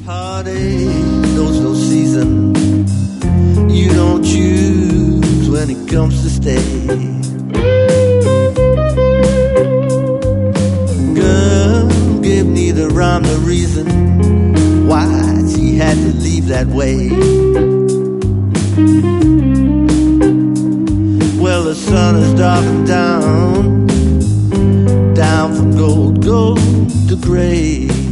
Heartache knows no season. You don't choose when it comes to stay. Girl gave neither rhyme nor reason why she had to leave that way. Well, the sun is darkened down, down from gold to gray.